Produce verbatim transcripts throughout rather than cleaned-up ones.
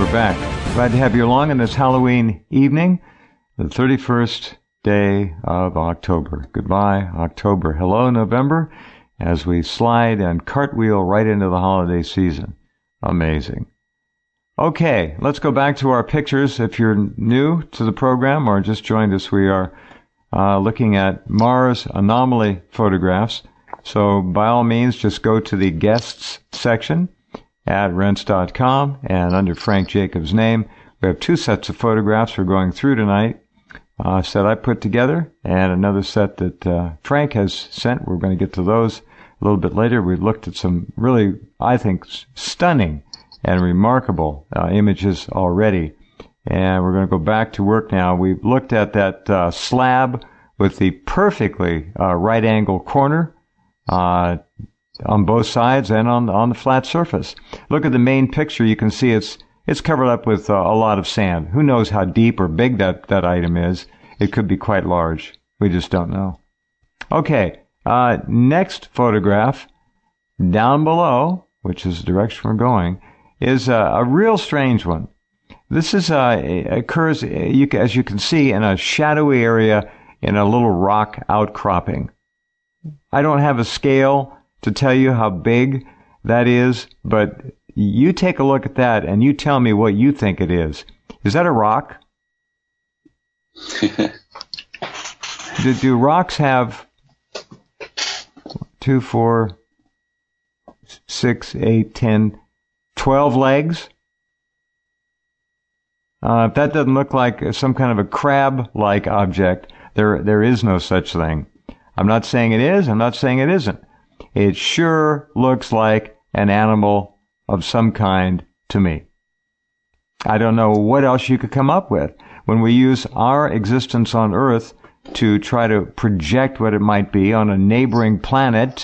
we're back. Glad to have you along on this Halloween evening, the thirty-first day of October. Goodbye, October. Hello, November, as we slide and cartwheel right into the holiday season. Amazing. Okay, let's go back to our pictures. If you're new to the program or just joined us, we are uh, looking at Mars anomaly photographs. So by all means, just go to the guests section at rense dot com, and under Frank Jacobs' name, we have two sets of photographs we're going through tonight. A set I put together and another set that uh, Frank has sent. We're going to get to those a little bit later. We've looked at some really, I think, stunning and remarkable uh, images already. And we're going to go back to work now. We've looked at that uh, slab with the perfectly uh, right angle corner uh on both sides and on on the flat surface. Look at the main picture. You can see it's it's covered up with uh, a lot of sand. Who knows how deep or big that, that item is? It could be quite large. We just don't know. Okay, uh, next photograph down below, which is the direction we're going, is uh, a real strange one. This is uh, occurs, you, as you can see, in a shadowy area in a little rock outcropping. I don't have a scale to tell you how big that is, but you take a look at that and you tell me what you think it is. Is that a rock? do, do rocks have two, four, six, eight, ten, twelve legs? Uh, if that doesn't look like some kind of a crab-like object, there there is no such thing. I'm not saying it is. I'm not saying it isn't. It sure looks like an animal of some kind to me. I don't know what else you could come up with. When we use our existence on Earth to try to project what it might be on a neighboring planet,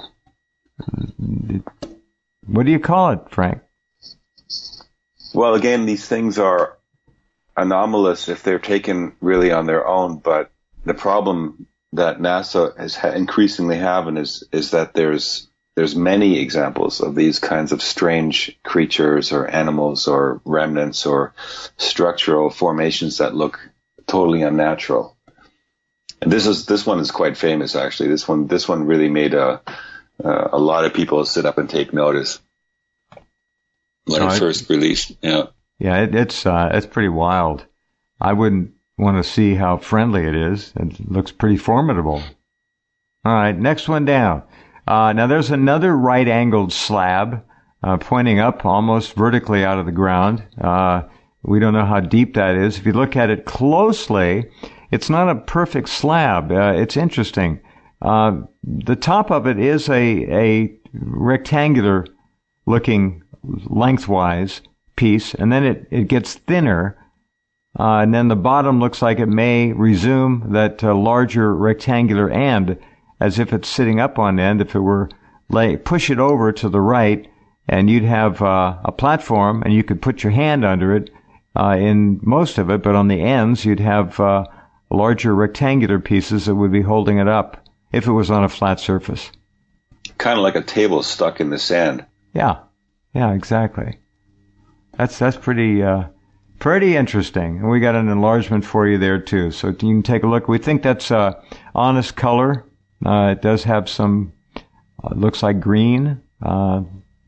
what do you call it, Frank? Well, again, these things are anomalous if they're taken really on their own, but the problem that NASA is ha- increasingly having is is that there's there's many examples of these kinds of strange creatures or animals or remnants or structural formations that look totally unnatural. And this is this one is quite famous, actually. This one this one really made a uh, a lot of people sit up and take notice when oh, it first released. Yeah, yeah, it, it's uh, it's pretty wild. I wouldn't want to see how friendly it is. It looks pretty formidable. All right, next one down. Uh, now there's another right-angled slab uh, pointing up almost vertically out of the ground. Uh, we don't know how deep that is. If you look at it closely, it's not a perfect slab. Uh, it's interesting. Uh, the top of it is a, a rectangular-looking lengthwise piece, and then it, it gets thinner. Uh, and then the bottom looks like it may resume that uh, larger rectangular end, as if it's sitting up on end. If it were lay, push it over to the right, and you'd have uh, a platform, and you could put your hand under it uh, in most of it, but on the ends you'd have uh, larger rectangular pieces that would be holding it up if it was on a flat surface. Kind of like a table stuck in the sand. Yeah, yeah, exactly. That's that's pretty. Uh, Pretty interesting. And we got an enlargement for you there, too. So you can take a look. We think that's uh, honest color. Uh, it does have some, uh, looks like green. Uh,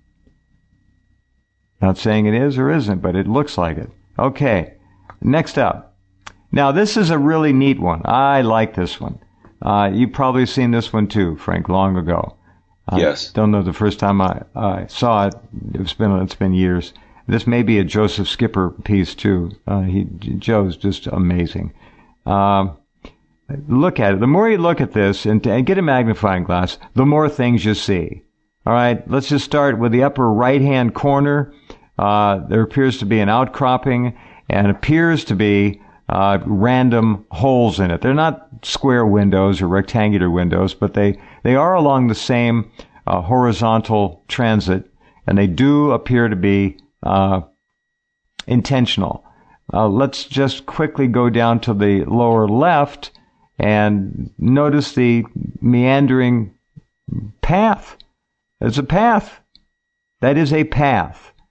not saying it is or isn't, but it looks like it. Okay, next up. Now, this is a really neat one. I like this one. Uh, you've probably seen this one, too, Frank, long ago. I yes. Don't know the first time I uh, saw it. It's been, it's been years. This may be a Joseph Skipper piece, too. Uh, he, Joe's just amazing. Um, look at it. The more you look at this and, and get a magnifying glass, the more things you see. All right, let's just start with the upper right-hand corner. Uh, there appears to be an outcropping and appears to be uh, random holes in it. They're not square windows or rectangular windows, but they, they are along the same uh, horizontal transit, and they do appear to be Uh, intentional. Uh, let's just quickly go down to the lower left and notice the meandering path. There's a path. That is a path.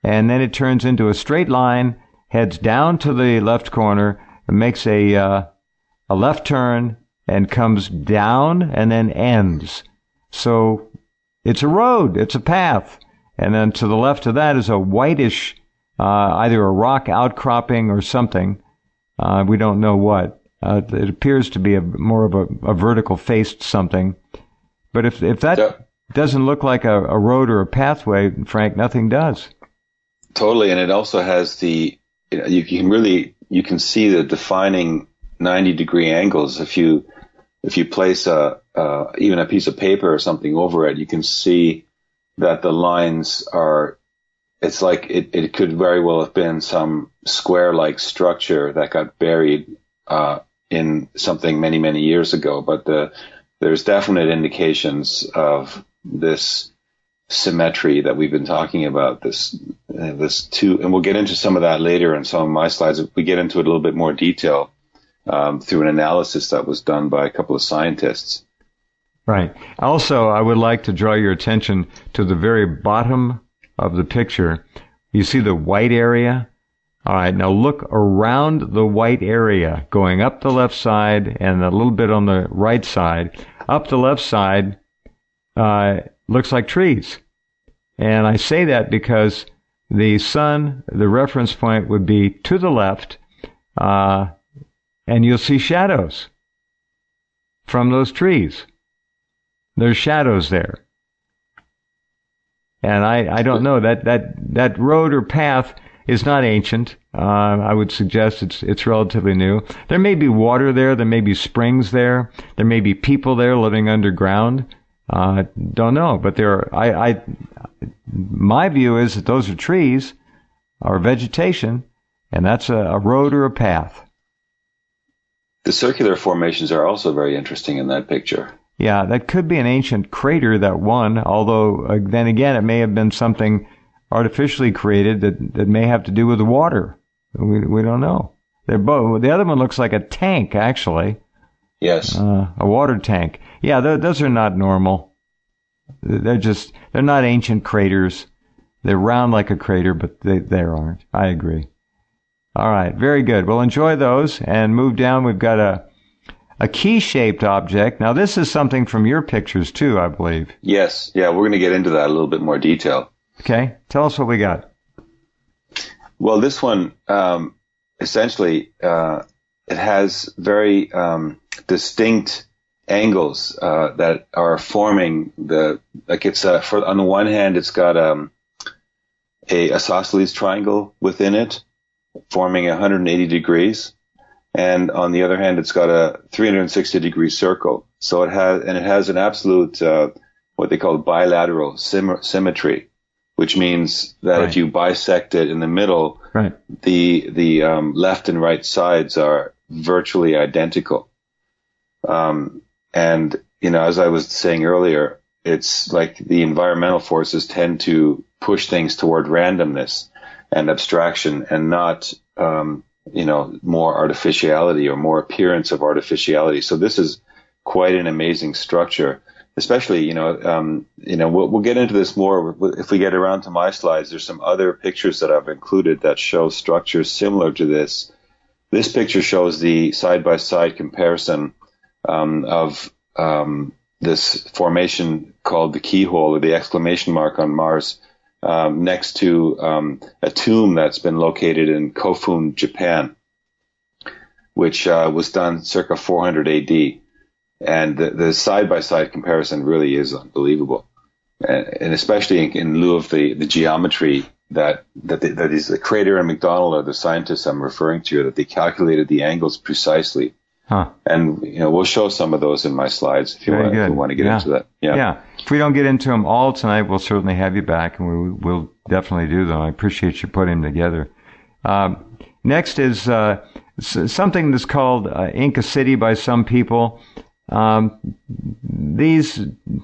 and then it turns into a straight line, heads down to the left corner, and makes a uh, a left turn, and comes down and then ends. So it's a road, it's a path. And then to the left of that is a whitish, uh, either a rock outcropping or something. Uh, we don't know what. Uh, it appears to be a more of a, a vertical faced something. But if if that yeah. doesn't look like a, a road or a pathway, Frank, nothing does. Totally, and it also has the, you know, you can really, you can see the defining ninety degree angles. If you, if you place a, uh, even a piece of paper or something over it, you can see that the lines are, it's like it, it could very well have been some square-like structure that got buried, uh, in something many, many years ago. But the, there's definite indications of this symmetry that we've been talking about, this, uh, this two, and we'll get into some of that later in some of my slides. We get into it a little bit more detail, um, through an analysis that was done by a couple of scientists. Right. Also, I would like to draw your attention to the very bottom of the picture. You see the white area? All right, now look around the white area, going up the left side and a little bit on the right side. Up the left side, uh, looks like trees. And I say that because the sun, the reference point would be to the left, uh, and you'll see shadows from those trees. There's shadows there. And I, I don't know, that, that, that road or path is not ancient. Uh, I would suggest it's, it's relatively new. There may be water there. There may be springs there. There may be people there living underground. Uh, don't know, but there are, I, I, my view is that those are trees or vegetation, and that's a, a road or a path. The circular formations are also very interesting in that picture. Yeah, that could be an ancient crater, that one, although uh, then again, it may have been something artificially created that, that may have to do with the water. We we don't know. They're both, the other one looks like a tank, actually. Yes. Uh, a water tank. Yeah, those are not normal. They're just, they're not ancient craters. They're round like a crater, but they, they aren't. I agree. All right, very good. We'll enjoy those and move down. We've got a a key-shaped object. Now, this is something from your pictures, too, I believe. Yes. Yeah, we're going to get into that in a little bit more detail. Okay. Tell us what we got. Well, this one, um, essentially, uh, it has very um, distinct angles uh, that are forming the, like it's, uh, for, on the one hand, it's got um, a isosceles triangle within it, forming one hundred eighty degrees. And on the other hand, it's got a three hundred sixty degree circle. So it has, and it has an absolute, uh, what they call bilateral sym- symmetry, which means that right. if you bisect it in the middle, right. the, the, um, left and right sides are virtually identical. Um, and, you know, as I was saying earlier, it's like the environmental forces tend to push things toward randomness and abstraction and not, um, you know, more artificiality or more appearance of artificiality. So this is quite an amazing structure, especially, you know, um, you know, we'll, we'll get into this more if we get around to my slides. There's some other pictures that I've included that show structures similar to this. This picture shows the side-by-side comparison, um, of, um, this formation called the keyhole or the exclamation mark on Mars. Um, next to um, a tomb that's been located in Kofun, Japan, which uh, was done circa four hundred A D. And the, the side-by-side comparison really is unbelievable, and, and especially in, in lieu of the, the geometry that that, the, that is the Crater and McDonald are the scientists I'm referring to, that they calculated the angles precisely. Huh. And, you know, we'll show some of those in my slides if you, want, if you want to get yeah. into that. Yeah. Yeah. If we don't get into them all tonight, we'll certainly have you back, and we will definitely do them. I appreciate you putting them together. Um, next is uh, something that's called uh, Inca City by some people. Um, these,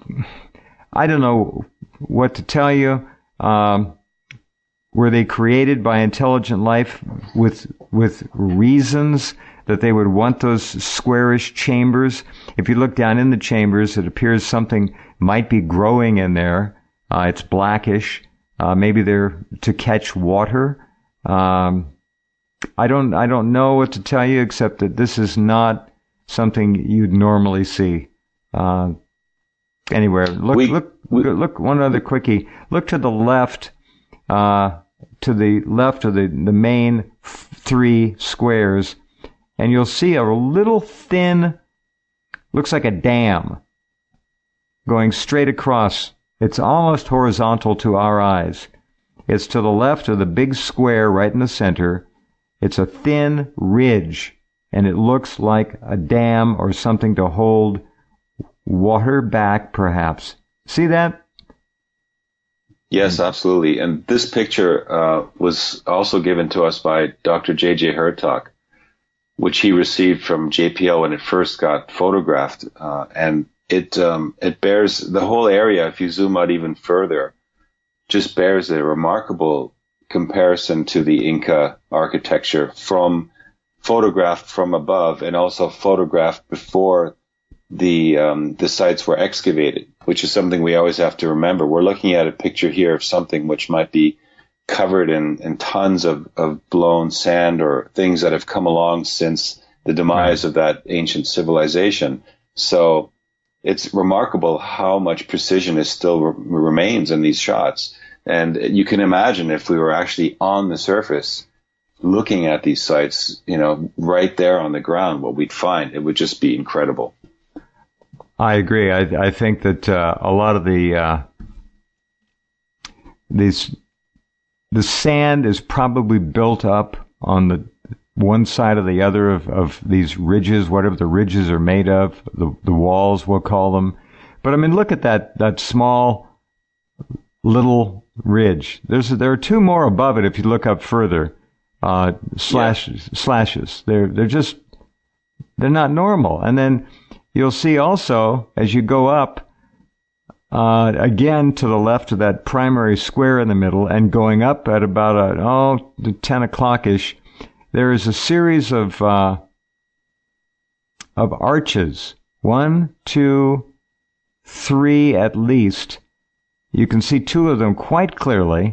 I don't know what to tell you. Um, were they created by intelligent life with with reasons that they would want those squarish chambers? If you look down in the chambers, it appears something might be growing in there. Uh, it's blackish. Uh, maybe they're to catch water. Um, I don't, I don't know what to tell you except that this is not something you'd normally see uh, anywhere. Look, we, look, we, look. One other quickie. Look to the left, uh, to the left of the the main f- three squares, and you'll see a little thin, looks like a dam, going straight across. It's almost horizontal to our eyes. It's to the left of the big square right in the center. It's a thin ridge, and it looks like a dam or something to hold water back, perhaps. See that? Yes, absolutely. And this picture uh, was also given to us by Doctor J J Hertog, which he received from J P L when it first got photographed. Uh, and it um, it bears the whole area, if you zoom out even further, just bears a remarkable comparison to the Inca architecture from photographed from above and also photographed before the um, the sites were excavated, which is something we always have to remember. We're looking at a picture here of something which might be covered in, in tons of, of blown sand or things that have come along since the demise right. of that ancient civilization. So it's remarkable how much precision is still re- remains in these shots. And you can imagine if we were actually on the surface looking at these sites, you know, right there on the ground, what we'd find, it would just be incredible. I agree. I, I think that uh, a lot of the uh, these the sand is probably built up on the one side or the other of, of these ridges, whatever the ridges are made of, the the walls, we'll call them. But I mean, look at that that small little ridge. There's there are two more above it if you look up further. Uh, slash yeah. slashes. They're they're just they're not normal. And then you'll see also as you go up uh, again to the left of that primary square in the middle, and going up at about a, oh the ten o'clock ish, there is a series of uh, of arches. One, two, three at least. You can see two of them quite clearly.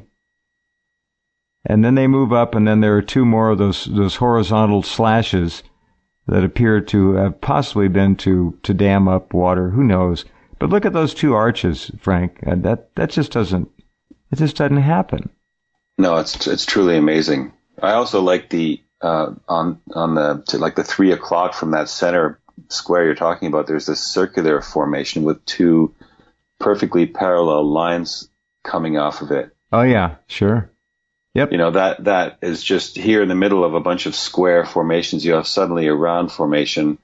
And then they move up, and then there are two more of those those horizontal slashes that appear to have possibly been to, to dam up water. Who knows? But look at those two arches, Frank. Uh, that that just doesn't it just doesn't happen. No, it's it's truly amazing. I also like the uh, on on the to like the three o'clock from that center square you're talking about. There's this circular formation with two perfectly parallel lines coming off of it. Oh yeah, sure. Yep. You know, that, that is just here in the middle of a bunch of square formations. You have suddenly a round formation,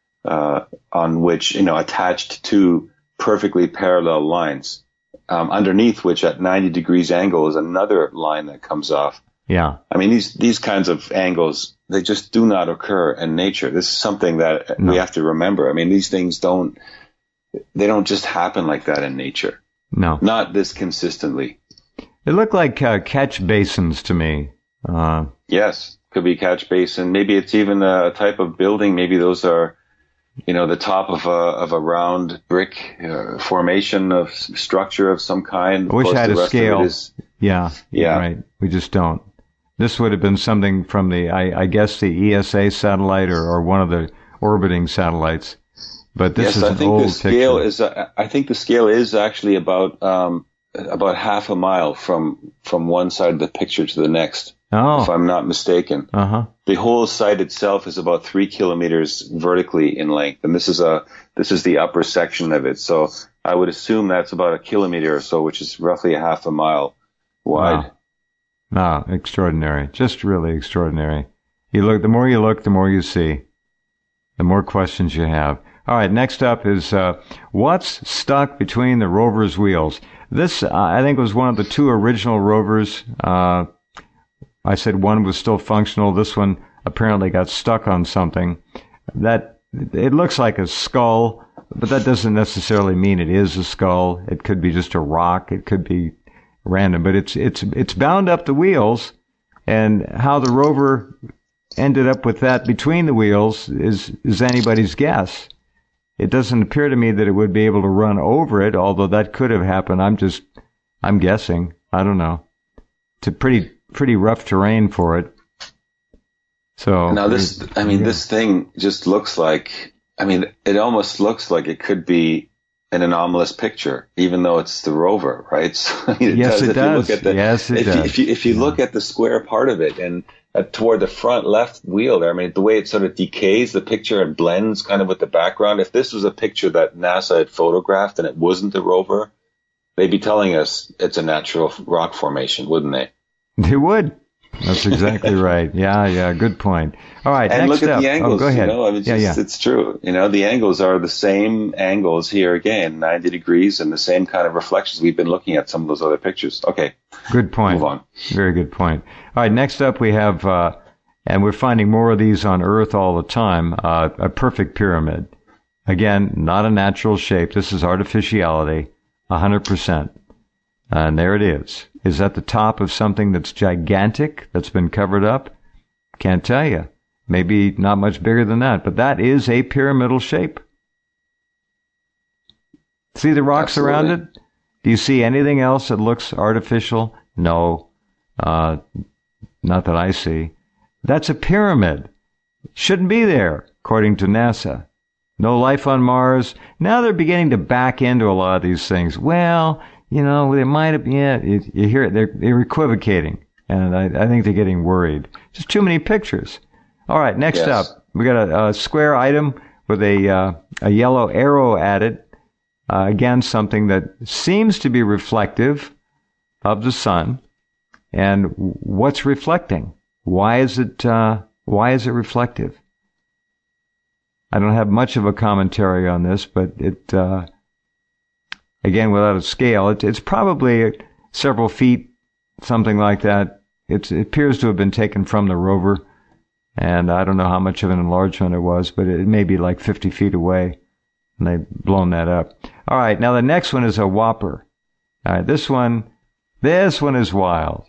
uh, on which, you know, attached to perfectly parallel lines, um, underneath which at ninety degrees angle is another line that comes off. Yeah. I mean, these, these kinds of angles, they just do not occur in nature. This is something that no. we have to remember. I mean, these things don't, they don't just happen like that in nature. No. Not this consistently. They look like uh, catch basins to me. Uh, yes, could be catch basin. Maybe it's even a type of building. Maybe those are, you know, the top of a of a round brick uh, formation of structure of some kind. I wish I had a scale. Is, yeah, yeah, right. We just don't. This would have been something from the, I, I guess, the E S A satellite or, or one of the orbiting satellites. But this yes, is I an think old the scale picture. is. Uh, I think the scale is actually about. Um, about half a mile from from one side of the picture to the next, oh. if I'm not mistaken. Uh-huh. The whole site itself is about three kilometers vertically in length, and this is a this is the upper section of it. So I would assume that's about a kilometer or so, which is roughly a half a mile wide. Wow. No, extraordinary. Just really extraordinary. You look. The more you look, the more you see. The more questions you have. All right, next up is uh, what's stuck between the rover's wheels? This, uh, I think, was one of the two original rovers. Uh, I said one was still functional. This one apparently got stuck on something. That it looks like a skull, but that doesn't necessarily mean it is a skull. It could be just a rock. It could be random, but it's it's it's bound up the wheels, and how the rover ended up with that between the wheels is is anybody's guess. It doesn't appear to me that it would be able to run over it, although that could have happened. I'm just, I'm guessing. I don't know. It's a pretty pretty rough terrain for it. So now this, I mean, yeah. this thing just looks like, I mean, it almost looks like it could be an anomalous picture, even though it's the rover, right? So, I mean, it yes, does. it if does. You look at the, yes, it if does. You, if you, if you yeah. look at the square part of it and uh, toward the front left wheel there, I mean, the way it sort of decays the picture and blends kind of with the background. If this was a picture that NASA had photographed and it wasn't the rover, they'd be telling us it's a natural rock formation, wouldn't they? They would. That's exactly right. Yeah, yeah, good point. All right, and next look up. at the angles. Oh, go ahead. You know, I mean, yeah, just, yeah. It's true. You know, the angles are the same angles here again, ninety degrees, and the same kind of reflections. We've been looking at some of those other pictures. Okay. Good point. Move on. Very good point. All right, next up we have, uh, and we're finding more of these on Earth all the time, uh, a perfect pyramid. Again, not a natural shape. This is artificiality, one hundred percent. And there it is. Is that the top of something that's gigantic, that's been covered up? Can't tell you. Maybe not much bigger than that, but that is a pyramidal shape. See the rocks Absolutely. around it? Do you see anything else that looks artificial? No, uh, not that I see. That's a pyramid. Shouldn't be there, according to NASA. No life on Mars. Now they're beginning to back into a lot of these things. Well, you know, they might have, yeah, you, you hear it, they're, they're equivocating, and I, I think they're getting worried. Just too many pictures. All right, next yes. up, we got a, a square item with a, uh, a yellow arrow at it. Uh, again, something that seems to be reflective of the sun. And what's reflecting? Why is it, uh, why is it reflective? I don't have much of a commentary on this, but it, uh, again, without a scale, it, it's probably several feet, something like that. It's, it appears to have been taken from the rover, and I don't know how much of an enlargement it was, but it may be like fifty feet away, and they've blown that up. All right, now the next one is a whopper. All right, this one, this one is wild.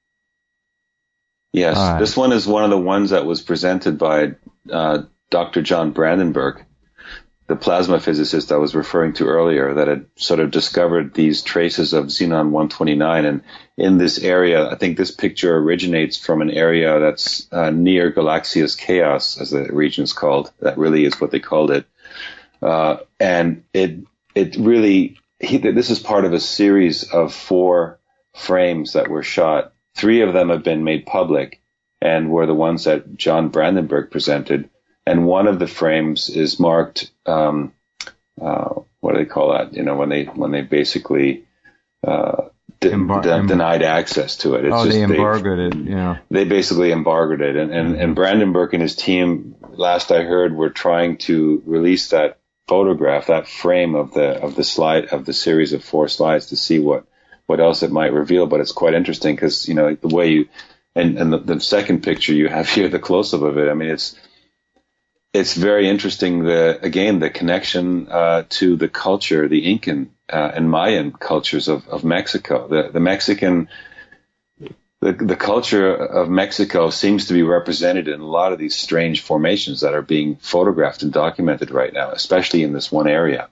Yes, right. This one is one of the ones that was presented by uh, Doctor John Brandenburg, the plasma physicist I was referring to earlier, that had sort of discovered these traces of xenon one twenty-nine. And in this area, I think this picture originates from an area that's uh, near Galaxia's Chaos, as the region is called. That really is what they called it. Uh, and it it really, he, this is part of a series of four frames that were shot. Three of them have been made public and were the ones that John Brandenburg presented. And one of the frames is marked, um, uh, what do they call that? You know, when they, when they basically, uh, de- Embar- de- denied access to it. It's oh, just, they embargoed it, yeah. They basically embargoed it. And, and, and Brandenburg and his team, last I heard, were trying to release that photograph, that frame of the, of the slide, of the series of four slides to see what, what else it might reveal. But it's quite interesting because, you know, the way you, and, and the, the second picture you have here, the close-up of it, I mean, it's, It's very interesting, the, again, the connection uh, to the culture, the Incan uh, and Mayan cultures of, of Mexico. The, the Mexican, the, the culture of Mexico seems to be represented in a lot of these strange formations that are being photographed and documented right now, especially in this one area.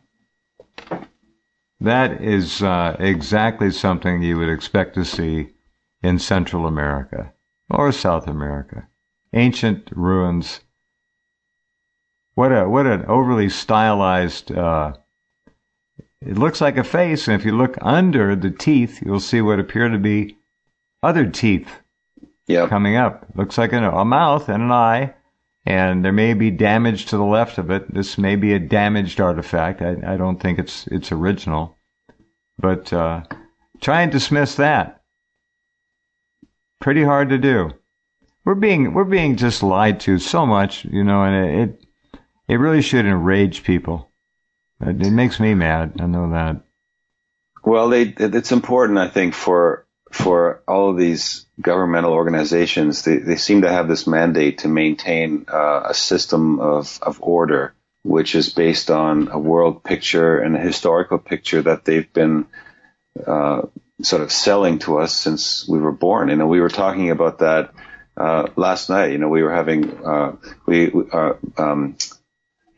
That is uh, exactly something you would expect to see in Central America or South America. Ancient ruins. What a what an overly stylized, uh, it looks like a face, and if you look under the teeth, you'll see what appear to be other teeth yep. coming up. Looks like a, a mouth and an eye, and there may be damage to the left of it. This may be a damaged artifact. I, I don't think it's it's original. But uh, try and dismiss that. Pretty hard to do. We're being we're being just lied to so much, you know, and it, it It really should enrage people. It makes me mad. I know that. Well, they, it's important, I think, for for all of these governmental organizations. They, they seem to have this mandate to maintain uh, a system of, of order, which is based on a world picture and a historical picture that they've been uh, sort of selling to us since we were born. You know, we were talking about that uh, last night. You know, we were having uh, we uh, um,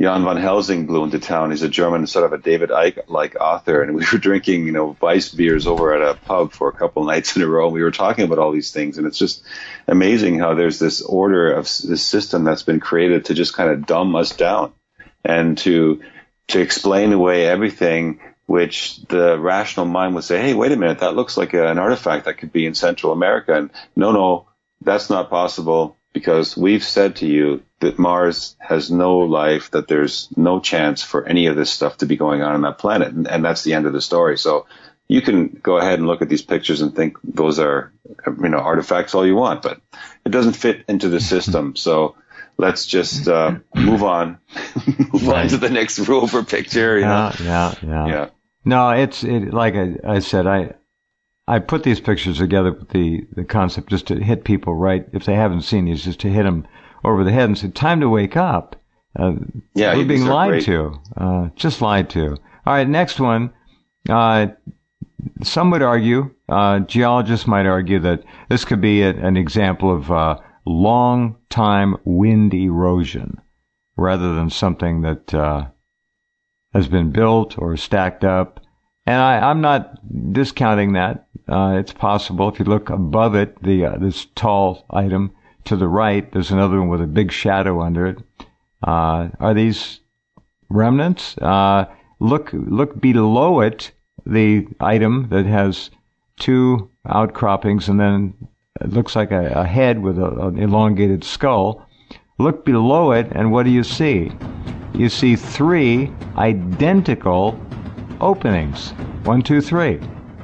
Jan van Helsing blew into town. He's a German, sort of a David Icke-like author, and we were drinking, you know, Weiss beers over at a pub for a couple nights in a row. And we were talking about all these things, and it's just amazing how there's this order of this system that's been created to just kind of dumb us down and to to explain away everything, which the rational mind would say, hey, wait a minute, that looks like a, an artifact that could be in Central America. And no, no, that's not possible, because we've said to you that Mars has no life, that there's no chance for any of this stuff to be going on on that planet. And, and that's the end of the story. So you can go ahead and look at these pictures and think those are, you know, artifacts all you want, but it doesn't fit into the system. So let's just uh, move on, move on to the next rover picture. You know? Yeah, yeah, yeah. Yeah. No, it's it, like I, I said, I I put these pictures together with the, the concept just to hit people right, if they haven't seen these, just to hit them over the head and say, time to wake up. Uh, yeah, we're being lied great. to, uh, just lied to. All right, next one. Uh, some would argue, uh, geologists might argue that this could be a, an example of uh, long-time wind erosion rather than something that uh, has been built or stacked up. And I, I'm not discounting that. Uh, it's possible. If you look above it, the uh, this tall item to the right, there's another one with a big shadow under it. Uh, are these remnants? Uh, look, look below it, the item that has two outcroppings, and then it looks like a, a head with a, an elongated skull. Look below it, and what do you see? You see three identical openings. One, two, three.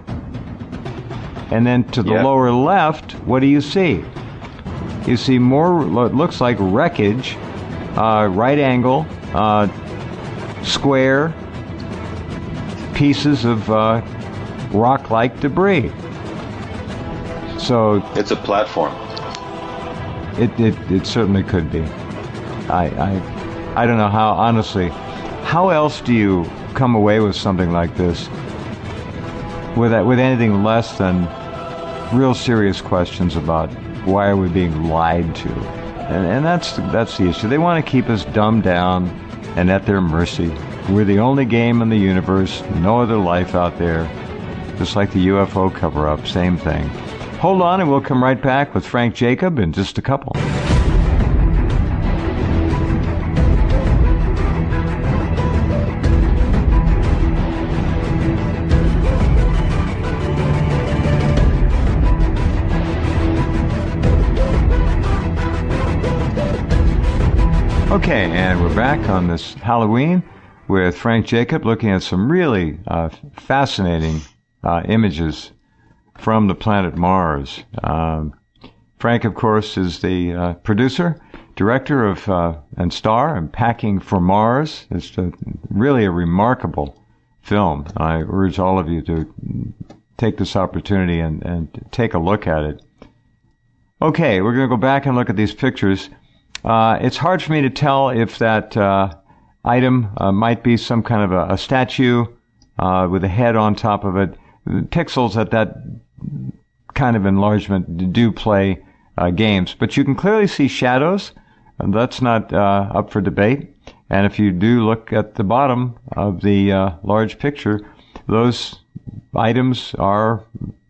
And then to the yep. lower left, what do you see? You see more, what looks like wreckage, uh, right angle, uh, square, pieces of uh, rock-like debris. So it's a platform. It, it it certainly could be. I I I don't know how, honestly, how else do you come away with something like this with with anything less than real serious questions about why are we being lied to? And and that's that's the issue. They want to keep us dumbed down and at their mercy. We're the only game in the universe, no other life out there. Just like the U F O cover-up, same thing. Hold on, and we'll come right back with Frank Jacob in just a couple. Okay, and we're back on this Halloween with Frank Jacob, looking at some really uh, fascinating uh, images from the planet Mars. Um, Frank, of course, is the uh, producer, director of uh, and star in Packing for Mars. It's a, really a remarkable film. I urge all of you to take this opportunity and, and take a look at it. Okay, we're going to go back and look at these pictures. Uh, it's hard for me to tell if that uh, item uh, might be some kind of a, a statue uh, with a head on top of it. Pixels at that kind of enlargement do play uh, games, but you can clearly see shadows, and that's not uh, up for debate. And if you do look at the bottom of the uh, large picture, those items are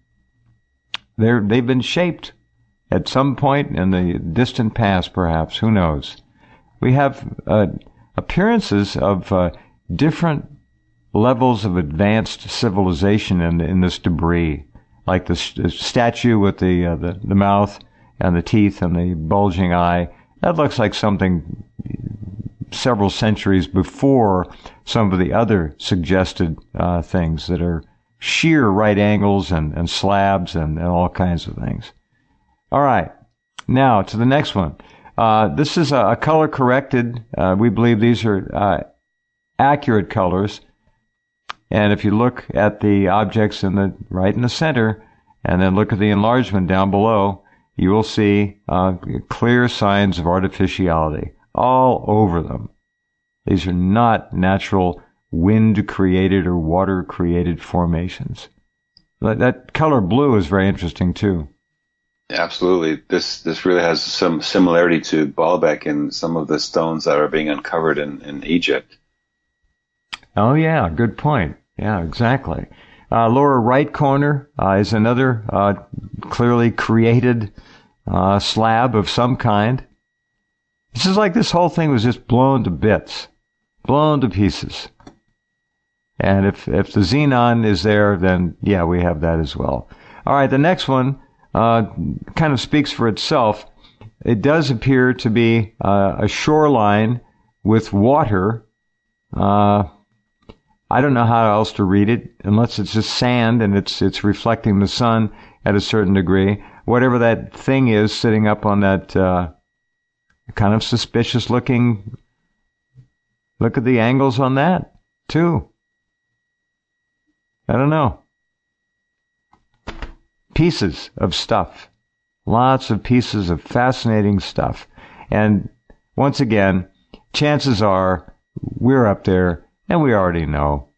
they're they've been shaped at some point in the distant past, perhaps. Who knows? We have uh, appearances of uh, different levels of advanced civilization in in this debris, like the, st- statue with the, uh, the the mouth and the teeth and the bulging eye. That looks like something several centuries before some of the other suggested uh, things that are sheer right angles and, and slabs and, and all kinds of things. All right, now to the next one. Uh, this is a, a color-corrected. Uh, we believe these are uh, accurate colors. And if you look at the objects in the right in the center, and then look at the enlargement down below, you will see uh, clear signs of artificiality all over them. These are not natural wind-created or water-created formations. That, that color blue is very interesting too. Absolutely. This this really has some similarity to Baalbek in some of the stones that are being uncovered in, in Egypt. Oh, yeah, good point. Yeah, exactly. Uh, lower right corner uh, is another uh, clearly created uh, slab of some kind. It's just like this whole thing was just blown to bits, blown to pieces. And if, if the xenon is there, then yeah, we have that as well. All right, the next one uh, kind of speaks for itself. It does appear to be uh, a shoreline with water. Uh, I don't know how else to read it, unless it's just sand and it's it's reflecting the sun at a certain degree. Whatever that thing is sitting up on that uh, kind of suspicious looking. Look at the angles on that, too. I don't know. Pieces of stuff. Lots of pieces of fascinating stuff. And once again, chances are we're up there and we already know.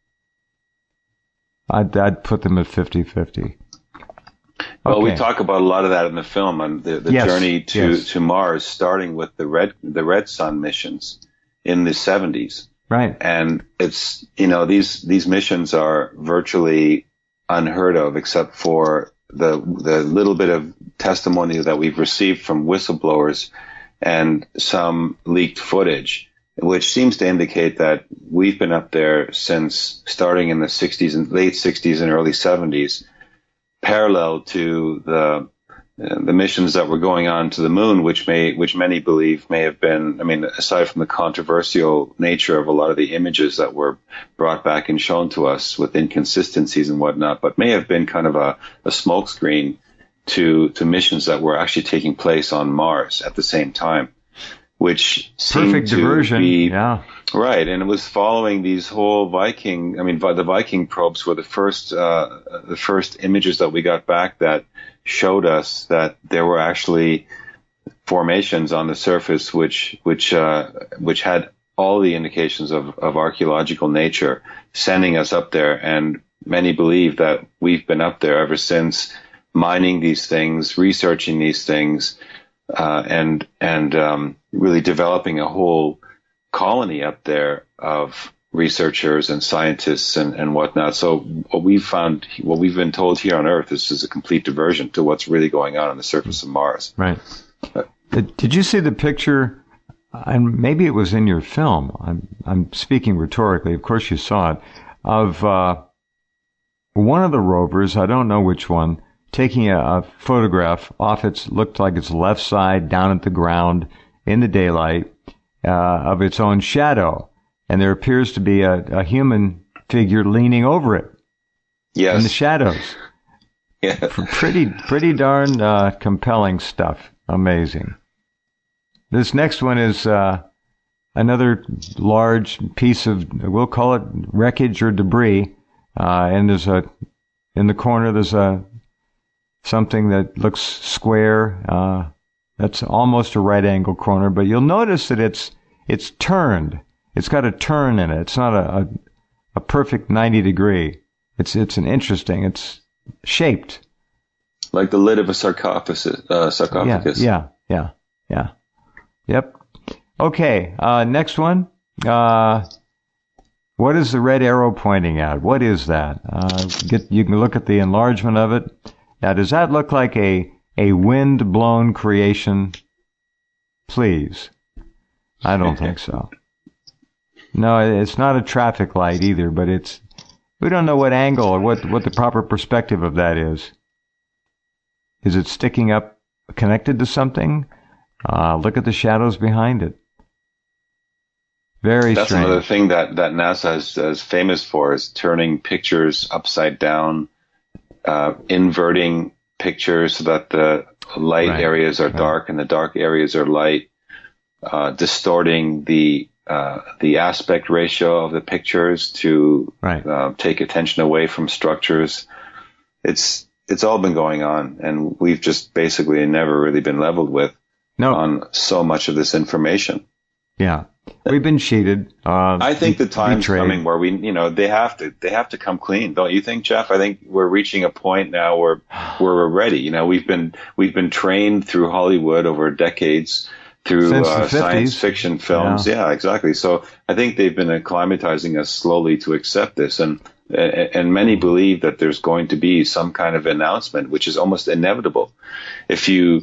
I'd, I'd put them at fifty-fifty. Well, Okay. we talk about a lot of that in the film, and the, the Yes, journey to, yes. to Mars, starting with the Red the Red Sun missions in the seventies. Right. And it's, you know, these these missions are virtually unheard of, except for the the little bit of testimony that we've received from whistleblowers and some leaked footage, which seems to indicate that we've been up there since starting in the sixties and late sixties and early seventies, parallel to the uh, the missions that were going on to the moon, which may which many believe may have been, I mean, aside from the controversial nature of a lot of the images that were brought back and shown to us with inconsistencies and whatnot, but may have been kind of a, a smokescreen to to missions that were actually taking place on Mars at the same time, which seemed Perfect to diversion. be Yeah. right. And it was following these whole Viking. I mean, the Viking probes were the first uh, the first images that we got back that showed us that there were actually formations on the surface which which uh, which had all the indications of, of archaeological nature, sending us up there. And many believe that we've been up there ever since, mining these things, researching these things, uh, and and um, really developing a whole colony up there of researchers and scientists and, and whatnot. So what we've found, what we've been told here on Earth is, is a complete diversion to what's really going on on the surface of Mars. Right. Did, did you see the picture? And maybe it was in your film. I'm I'm speaking rhetorically. Of course you saw it. Of uh, one of the rovers, I don't know which one, taking a, a photograph off its, looked like its left side down at the ground in the daylight uh, of its own shadow. And there appears to be a, a human figure leaning over it Yes. in the shadows. Yeah. Pretty, pretty darn uh, compelling stuff. Amazing. This next one is uh, another large piece of, we'll call it wreckage or debris. Uh, and there's a, in the corner, there's a, something that looks square. Uh, that's almost a right angle corner, but you'll notice that it's, it's turned. It's got a turn in it. It's not a, a, a perfect ninety degree. It's, it's an interesting, it's shaped. Like the lid of a sarcophagus. Uh, sarcophagus. Yeah, yeah, yeah, yeah. Yep. Okay, uh, next one. Uh, what is the red arrow pointing at? What is that? Uh, get, you can look at the enlargement of it. Now, does that look like a, a wind-blown creation? Please. I don't think so. No, it's not a traffic light either, but it's, we don't know what angle or what, what the proper perspective of that is. Is it sticking up, connected to something? Uh, look at the shadows behind it. Very That's strange. another thing that, that NASA is, is famous for, is turning pictures upside down, uh, inverting pictures so that the light Right. areas are Right. dark and the dark areas are light, uh, distorting the uh, the aspect ratio of the pictures to Right. uh, take attention away from structures. It's it's all been going on, and we've just basically never really been leveled with No. on so much of this information. Yeah. We've been cheated. Uh, I think the time's betrayed. coming where we, you know, they have to, they have to come clean. Don't you think, Jeff? I think we're reaching a point now where, where we're ready. You know, we've been, we've been trained through Hollywood over decades, through uh, science fiction films. Yeah. yeah, exactly. So I think they've been acclimatizing us slowly to accept this. And, and many believe that there's going to be some kind of announcement, which is almost inevitable. If you,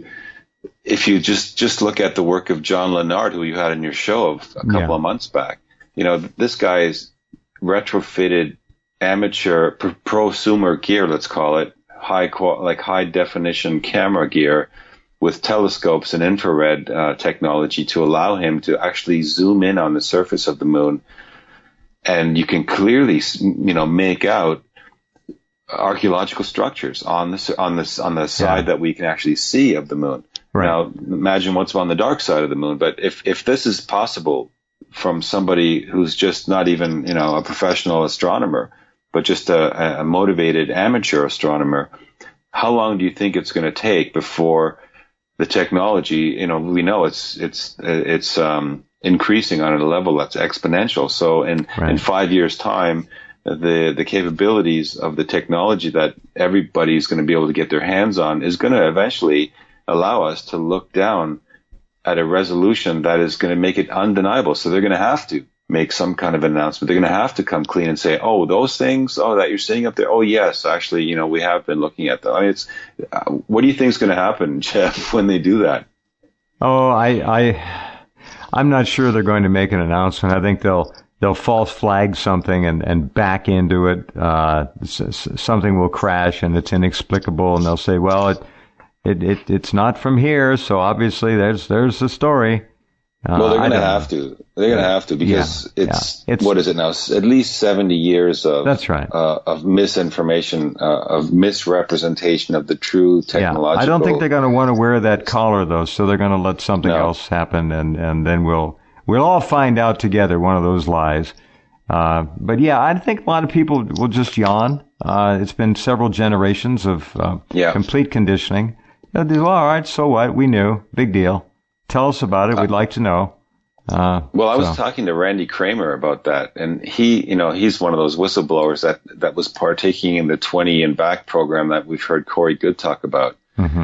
If you just, just look at the work of John Lennard, who you had in your show of a couple yeah. of months back, you know, this guy's retrofitted amateur prosumer gear, let's call it, high qual- like high definition camera gear with telescopes and infrared uh, technology to allow him to actually zoom in on the surface of the moon. And you can clearly, you know, make out archaeological structures on the, on the, on the side yeah. that we can actually see of the moon. Right. Now, imagine what's on the dark side of the moon. But if, if this is possible from somebody who's just not even, you know, a professional astronomer, but just a, a motivated amateur astronomer, how long do you think it's going to take before the technology, you know, we know it's, it's, it's, um, increasing on a level that's exponential. So in, right. in five years time, the, the capabilities of the technology that everybody's going to be able to get their hands on is going to eventually allow us to look down at a resolution that is going to make it undeniable. So they're going to have to make some kind of announcement. They're going to have to come clean and say, oh, those things, oh, that you're seeing up there. Oh, yes, actually, you know, we have been looking at them. I mean, it's, uh, what do you think is going to happen, Jeff, when they do that? Oh, I, I, I'm not sure they're going to make an announcement. I think they'll, they'll false flag something and, and back into it. Uh, something will crash and it's inexplicable. And they'll say, well, it, It, it it's not from here, so obviously there's there's the story. Uh, well, they're going to have to. They're going to have to because yeah, it's, yeah. it's what is it now? At least seventy years of that's right uh, of misinformation, uh, of misrepresentation of the true technological. Yeah. I don't think they're going to want to wear that collar though, so they're going to let something no. else happen, and, and then we'll we'll all find out together one of those lies. Uh, but yeah, I think a lot of people will just yawn. Uh, it's been several generations of uh, yeah. complete conditioning. They'll do, well, all right, so what? We knew. Big deal. Tell us about it. We'd like to know. Uh, well, I so. was talking to Randy Kramer about that, and he, you know, he's one of those whistleblowers that, that was partaking in the twenty and back program that we've heard Corey Good talk about. Mm-hmm.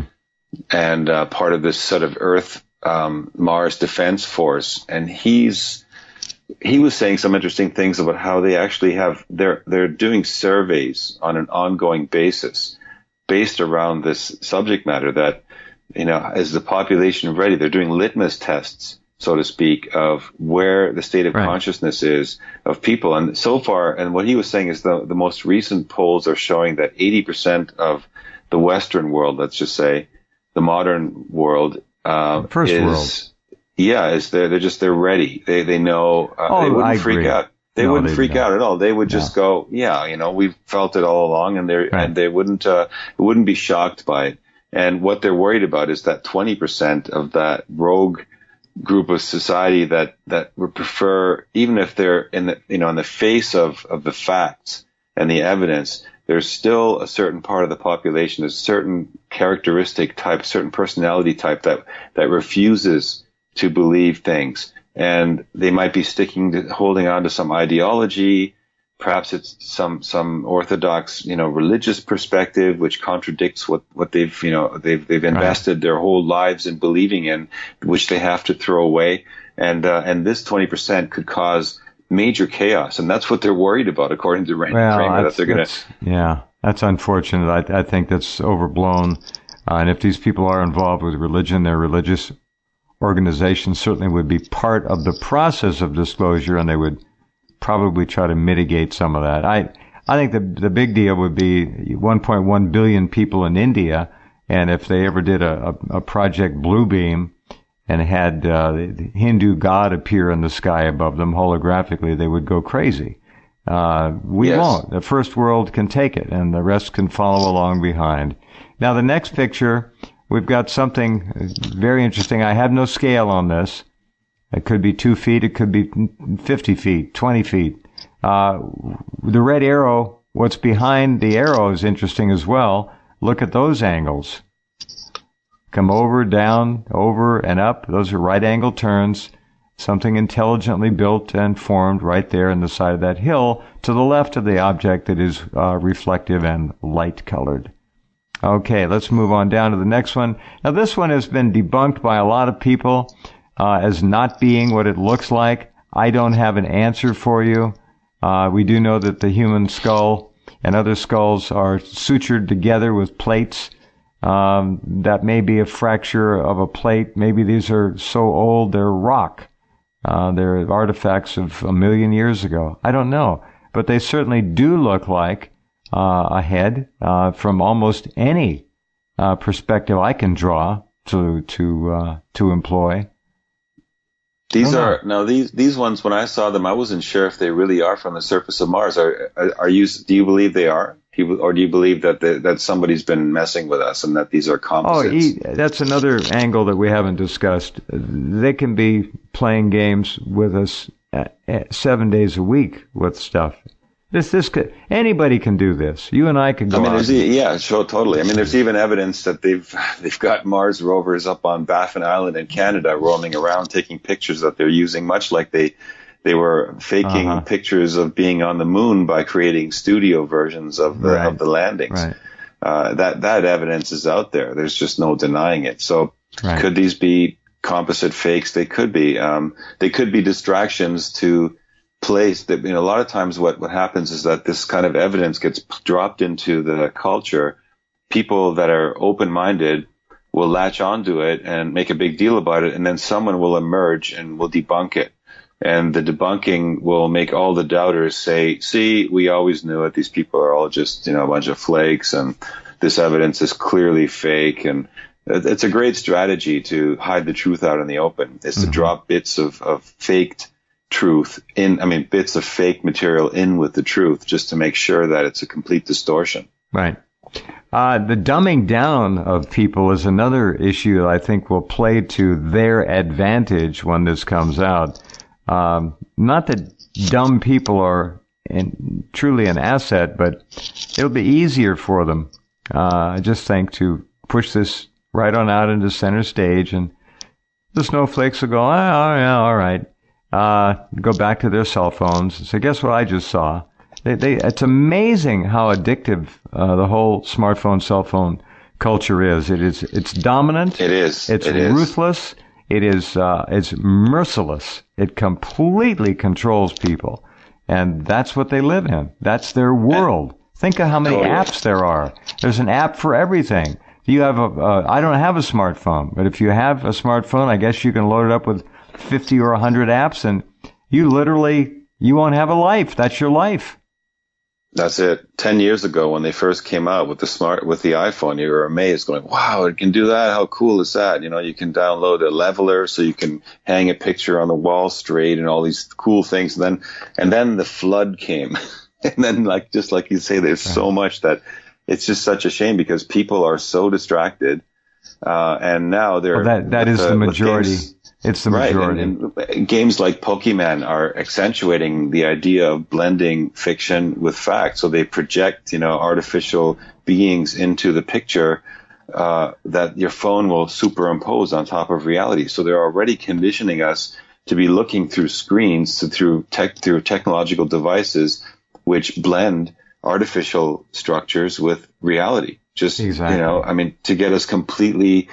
And uh, part of this sort of Earth, um, Mars Defense Force. And he's, he was saying some interesting things about how they actually have, they're, they're doing surveys on an ongoing basis based around this subject matter that, you know, is the population ready? They're doing litmus tests, so to speak, of where the state of right. consciousness is of people. And so far, and what he was saying is the, the most recent polls are showing that eighty percent of the Western world, let's just say, the modern world, uh, First is, world. yeah, is they're, they're just, they're ready. They, they know, uh, oh, they wouldn't I freak agree. out. They no, wouldn't they freak don't. out at all. They would just no. go, yeah, you know, we've felt it all along, and they right. and they wouldn't uh, wouldn't be shocked by it. And what they're worried about is that twenty percent of that rogue group of society that that would prefer, even if they're in the, you know, in the face of of the facts and the evidence, there's still a certain part of the population, a certain characteristic type, a certain personality type that that refuses to believe things. And they might be sticking to holding on to some ideology. Perhaps it's some, some orthodox, you know, religious perspective, which contradicts what, what they've, you know, they've, they've invested right. their whole lives in believing in, which they have to throw away. And, uh, and this twenty percent could cause major chaos. And that's what they're worried about, according to Randy well, Kramer, that they're going to. Yeah, that's unfortunate. I, I think that's overblown. Uh, and if these people are involved with religion, they're religious organizations certainly would be part of the process of disclosure, and they would probably try to mitigate some of that. I I think the the big deal would be one point one billion people in India, and if they ever did a, a, a Project Bluebeam and had uh, the Hindu god appear in the sky above them holographically, they would go crazy. Uh, we yes. won't. The first world can take it, and the rest can follow along behind. Now, the next picture, we've got something very interesting. I have no scale on this. It could be two feet. It could be fifty feet, twenty feet. Uh, the red arrow, what's behind the arrow is interesting as well. Look at those angles. Come over, down, over, and up. Those are right angle turns. something intelligently built and formed right there in the side of that hill to the left of the object that is uh, reflective and light-colored. Okay, let's move on down to the next one. Now, this one has been debunked by a lot of people uh, as not being what it looks like. I don't have an answer for you. Uh, we do know that the human skull and other skulls are sutured together with plates. Um, that may be a fracture of a plate. Maybe these are so old they're rock. Uh, they're artifacts of a million years ago. I don't know. But they certainly do look like uh, a head uh, from almost any uh, perspective I can draw to to uh, to employ. These are now these these ones. When I saw them, I wasn't sure if they really are from the surface of Mars. Are are, are you? Do you believe they are? Do you, or do you believe that the, that somebody's been messing with us and that these are composites? Oh, that's another angle that we haven't discussed. They can be playing games with us at, at seven days a week with stuff. This, this could, anybody can do this. You and I could go. I mean, on. there's, yeah, sure, totally. I mean, there's even evidence that they've they've got Mars rovers up on Baffin Island in Canada, roaming around taking pictures that they're using, much like they they were faking uh-huh. pictures of being on the moon by creating studio versions of the right. of the landings. Right. Uh, that that evidence is out there. There's just no denying it. So, right. could these be composite fakes? They could be. Um, they could be distractions to place that, you know, a lot of times what, what happens is that this kind of evidence gets dropped into the culture. People that are open-minded will latch onto it and make a big deal about it, and then someone will emerge and will debunk it. And the debunking will make all the doubters say, see, we always knew it. These people are all just, you know, a bunch of flakes, and this evidence is clearly fake. And it's a great strategy to hide the truth out in the open, is mm-hmm. to drop bits of, of faked truth in, I mean, bits of fake material in with the truth, just to make sure that it's a complete distortion. Right. Uh, the dumbing down of people is another issue that I think will play to their advantage when this comes out. Um, not that dumb people are in, truly an asset, but it'll be easier for them, uh, I just think, to push this right on out into center stage, and the snowflakes will go, oh, yeah, all right. Uh, go back to their cell phones and say, guess what I just saw? They, they, it's amazing how addictive uh, the whole smartphone, cell phone culture is. It is, it's dominant. It is. It's it ruthless. Is. It is, uh, it's merciless. It completely controls people. And that's what they live in. That's their world. And, think of how many totally. apps there are. There's an app for everything. You have a, uh, I don't have a smartphone, but if you have a smartphone, I guess you can load it up with fifty or one hundred apps, and you literally, you won't have a life. That's your life. That's it. Ten years ago, when they first came out with the smart, with the iPhone, you were amazed, going, wow, it can do that. How cool is that? You know, you can download a leveler so you can hang a picture on the wall straight and all these cool things. And then, and then the flood came. And then, like, just like you say, there's right. so much that it's just such a shame, because people are so distracted. Uh, and now they're, well, that, that is the, the majority. It's the majority. Right, and, and games like Pokemon are accentuating the idea of blending fiction with fact. So they project, you know, artificial beings into the picture uh, that your phone will superimpose on top of reality. So they're already conditioning us to be looking through screens, to, through tech, through technological devices, which blend artificial structures with reality. Just, exactly. you know, I mean, to get us completely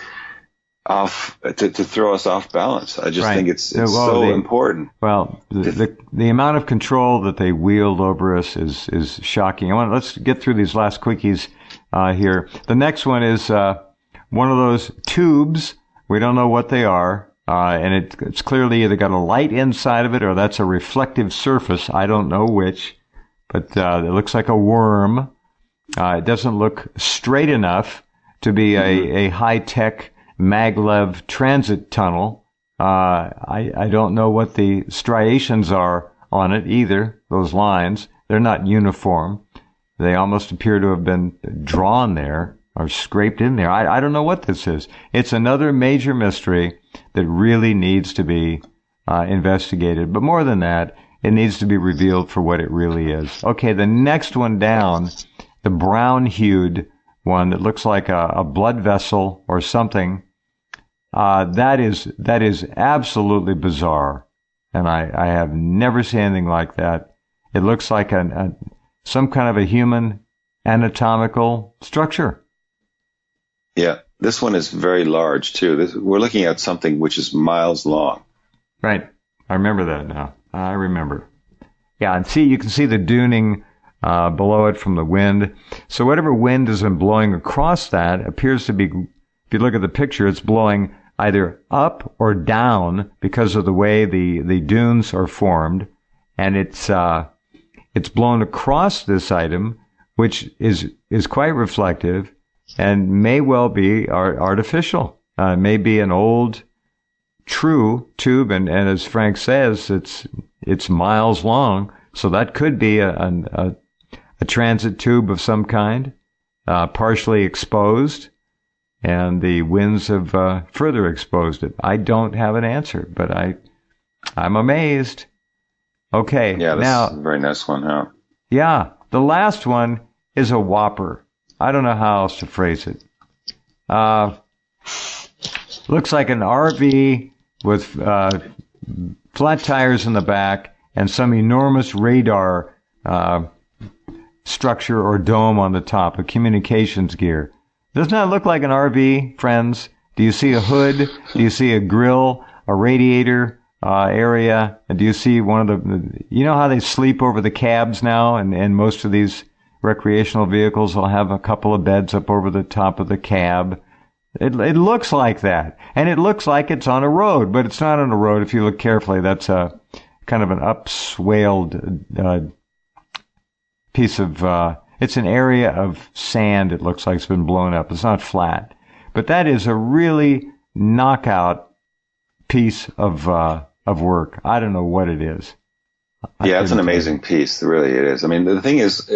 off, to, to throw us off balance. I just right. think it's, it's well, so the, important. Well, the, the the amount of control that they wield over us is is shocking. I want let's get through these last quickies uh, here. The next one is uh, one of those tubes. We don't know what they are, uh, and it, it's clearly either got a light inside of it or that's a reflective surface. I don't know which, but uh, it looks like a worm. Uh, it doesn't look straight enough to be mm-hmm. a, a high-tech maglev transit tunnel. Uh, I, I don't know what the striations are on it either, those lines. They're not uniform. They almost appear to have been drawn there or scraped in there. I, I don't know what this is. It's another major mystery that really needs to be uh, investigated. But more than that, it needs to be revealed for what it really is. Okay, the next one down, the brown-hued one that looks like a, a blood vessel or something. Uh, that is, that is absolutely bizarre. and I, I have never seen anything like that. It looks like an, a, some kind of a human anatomical structure. Yeah, this one is very large, too. This, we're looking at something which is miles long. Right. I remember that now. I remember. Yeah, and see, you can see the duning uh, below it from the wind. So whatever wind has been blowing across that appears to be, if you look at the picture, it's blowing either up or down because of the way the, the dunes are formed. And it's uh, it's blown across this item, which is, is quite reflective and may well be art- artificial. Uh, may be an old, true tube, and, and as Frank says, it's it's miles long. So that could be a a, a transit tube of some kind, uh, partially exposed, and the winds have uh, further exposed it. I don't have an answer, but I I'm amazed. Okay, yeah, this now is a very nice one, huh? Yeah, the last one is a whopper. I don't know how else to phrase it. Uh, looks like an R V with uh, flat tires in the back and some enormous radar uh, structure or dome on the top, a communications gear. Doesn't that look like an R V, friends? Do you see a hood? Do you see a grill, a radiator uh, area? And do you see one of the, you know how they sleep over the cabs now, and, and most of these recreational vehicles will have a couple of beds up over the top of the cab. It, it looks like that. And it looks like it's on a road, but it's not on a road. If you look carefully, that's a kind of an upswelled uh, piece of, uh, it's an area of sand. It looks like it's been blown up. It's not flat. But that is a really knockout piece of, uh, of work. I don't know what it is. Yeah, it's an amazing piece. Really, it is. I mean, the thing is,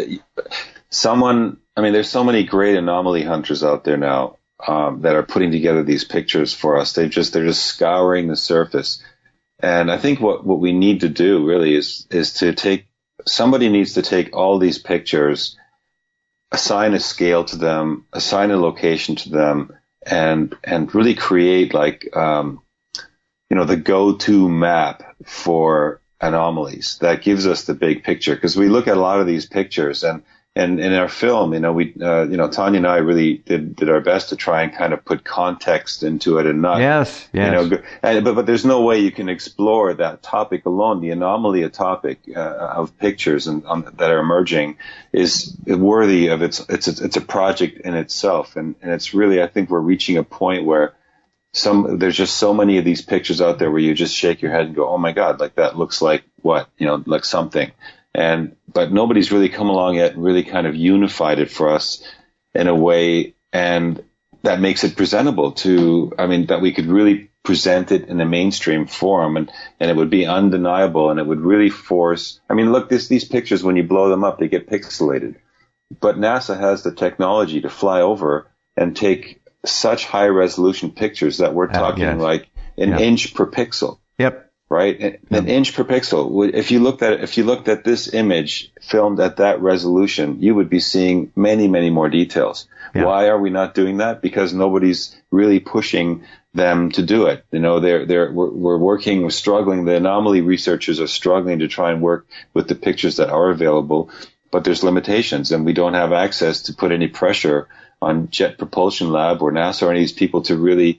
someone, I mean, there's so many great anomaly hunters out there now um, that are putting together these pictures for us. They've just, they're just scouring the surface. And I think what, what we need to do really is, is to take, somebody needs to take all these pictures, assign a scale to them, assign a location to them, and, and really create like, um, you know, the go-to map for anomalies that gives us the big picture, because we look at a lot of these pictures and and in our film, you know, we uh, you know, Tanya and I really did did our best to try and kind of put context into it and not yes yes you know, and, but but there's no way you can explore that topic alone. The anomaly a topic uh, of pictures and um, that are emerging is worthy of its it's a, it's a project in itself, and and it's really, I think we're reaching a point where Some, there's just so many of these pictures out there where you just shake your head and go, oh my God, like that looks like what, you know, like something. And, but nobody's really come along yet and really kind of unified it for us in a way. And that makes it presentable to, I mean, that we could really present it in a mainstream form, and, and it would be undeniable, and it would really force, I mean, look, this, these pictures, when you blow them up, they get pixelated, but NASA has the technology to fly over and take such high resolution pictures that we're talking uh, yes. like an yep. inch per pixel. Yep. Right. An, yep. an inch per pixel. If you looked at if you looked at this image filmed at that resolution, you would be seeing many, many more details. Yep. Why are we not doing that? Because nobody's really pushing them to do it. You know, they're they're we're, we're working, we're struggling. The anomaly researchers are struggling to try and work with the pictures that are available, but there's limitations, and we don't have access to put any pressure on Jet Propulsion Lab or NASA or any of these people to really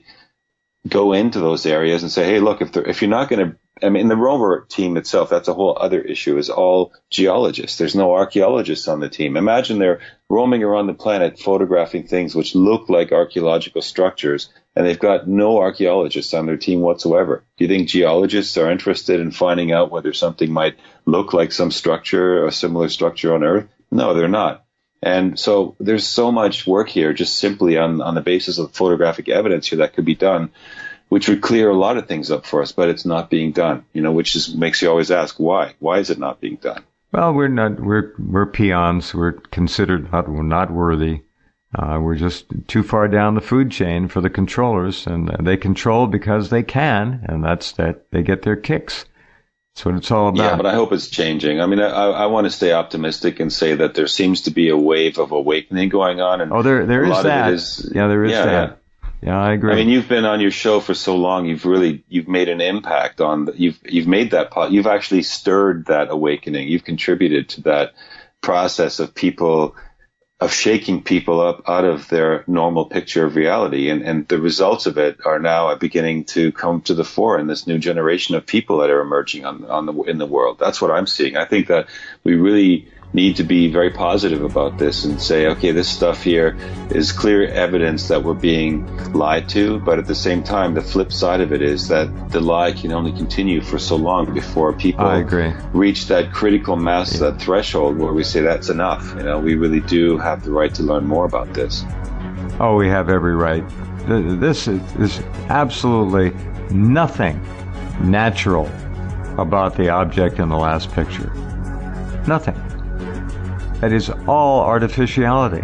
go into those areas and say, hey, look, if if you're not going to, I mean, the rover team itself, that's a whole other issue, is all geologists. There's no archaeologists on the team. Imagine they're roaming around the planet photographing things which look like archaeological structures, and they've got no archaeologists on their team whatsoever. Do you think geologists are interested in finding out whether something might look like some structure or similar structure on Earth? No, they're not. And so there's so much work here just simply on, on the basis of photographic evidence here that could be done, which would clear a lot of things up for us, but it's not being done, you know, which is, makes you always ask why. Why is it not being done? Well, we're not, we're, we're peons. We're considered not, we're not worthy. Uh, we're just too far down the food chain for the controllers, and they control because they can, and that's that they get their kicks. That's what it's all about. Yeah, but I hope it's changing. I mean, I, I want to stay optimistic and say that there seems to be a wave of awakening going on. And oh, there there a is lot that. Of it is, yeah, there is yeah, that. Yeah. Yeah, I agree. I mean, you've been on your show for so long. You've really, you've made an impact on, the, you've, you've made that, you've actually stirred that awakening. You've contributed to that process of people, of shaking people up out of their normal picture of reality. And, and the results of it are now beginning to come to the fore in this new generation of people that are emerging on, on the, in the world. That's what I'm seeing. I think that we really need to be very positive about this and say, okay, this stuff here is clear evidence that we're being lied to, but at the same time, the flip side of it is that the lie can only continue for so long before people I agree. reach that critical mass, yeah. that threshold where we say that's enough. You know, we really do have the right to learn more about this. Oh, we have every right. This is, is absolutely nothing natural about the object in the last picture. Nothing. That is all artificiality.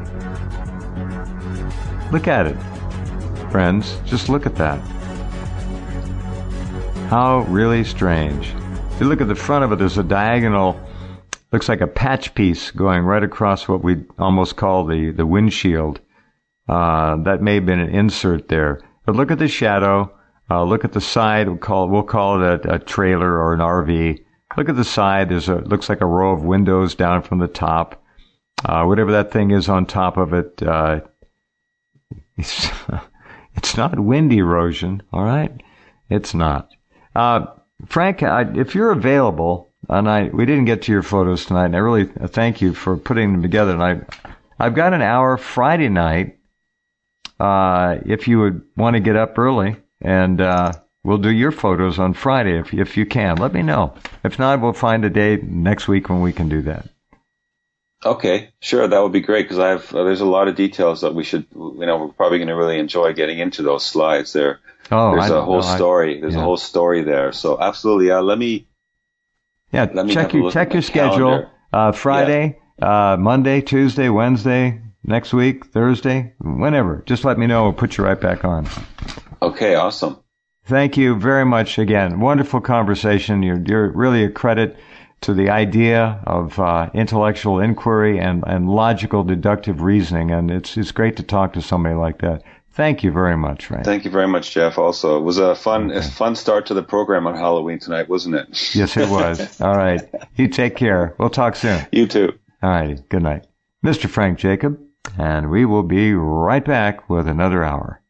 Look at it, friends. Just look at that. How really strange. If you look at the front of it, there's a diagonal, looks like a patch piece going right across what we almost call the, the windshield. Uh, that may have been an insert there. But look at the shadow. Uh, look at the side. We'll call, we'll call it a, a trailer or an R V. Look at the side. There's a, looks like a row of windows down from the top. Uh, whatever that thing is on top of it, uh, it's, it's not wind erosion, all right? It's not. Uh, Frank, I, if you're available, and I, we didn't get to your photos tonight, and I really thank you for putting them together. And I, I've got an hour Friday night, uh, if you would want to get up early, and, uh, we'll do your photos on Friday if, if you can. Let me know. If not, we'll find a day next week when we can do that. Okay, sure, that would be great because I have uh, there's a lot of details that we should, you know, we're probably going to really enjoy getting into those slides. There, oh, there's I, a whole no, story. There's yeah. a whole story there. So absolutely, uh, let me. Yeah, let me check your check your schedule. Uh, Friday, yeah. uh, Monday, Tuesday, Wednesday, next week, Thursday, whenever. Just let me know. We'll put you right back on. Okay, awesome. Thank you very much again. Wonderful conversation. You're you're really a credit to the idea of uh, intellectual inquiry and, and logical deductive reasoning. And it's it's great to talk to somebody like that. Thank you very much, Frank. Thank you very much, Jeff. Also, it was a fun, okay. a fun start to the program on Halloween tonight, wasn't it? Yes, it was. All right. You take care. We'll talk soon. You too. All righty. Good night. Mister Frank Jacob, and we will be right back with another hour.